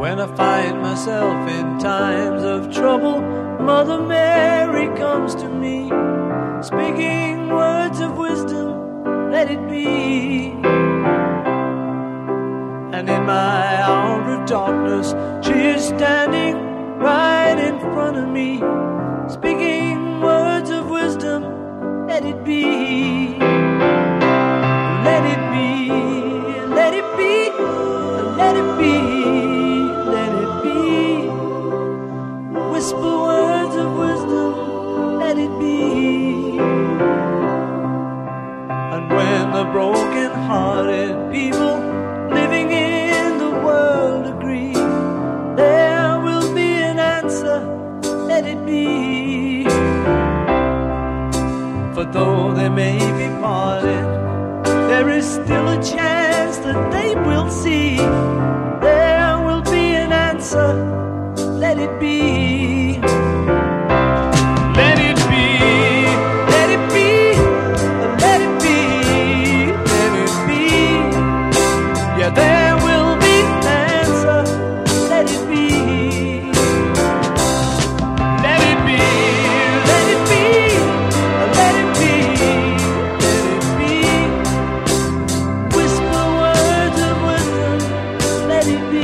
When I find myself in times of trouble, Mother Mary comes to me, speaking words of wisdom, let it be. And in my hour of darkness, she is standing right in front of me, speaking words of wisdom, let it be. Let it be, let it be, let it be, let it be. Whisper words of wisdom, let it be. And when the broken-hearted people living in the world agree, there will be an answer, let it be. For though they may be parted, there is still a chance that they will see. There will be an answer, let it be. Let it be, let it be, let it be, let it be. Yeah, there will be an answer, let it be. Let it be, let it be, let it be, let it be. Whisper words of wisdom, let it be.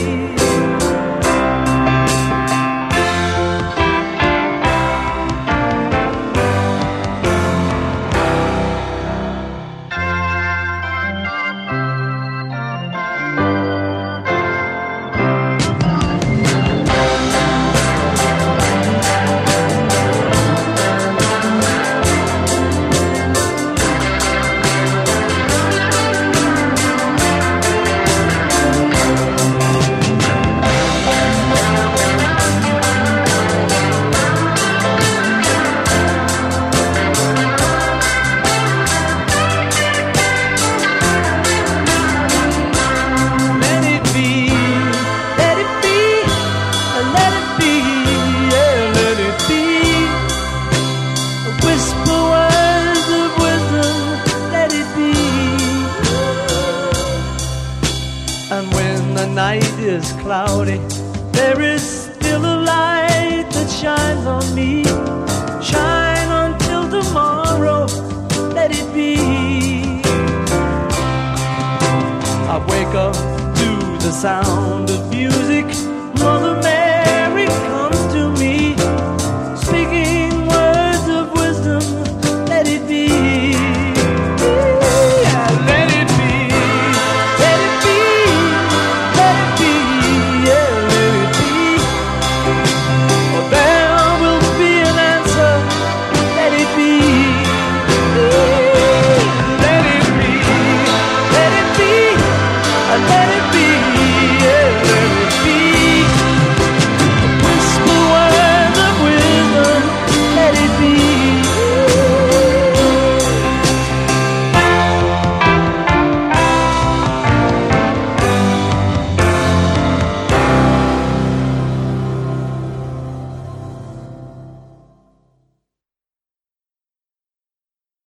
Is cloudy, there is still a light that shines on me. Shine until tomorrow, let it be. I wake up to the sound of music. Mother Mary comes to me, speaking words of wisdom, let it be. Let it be.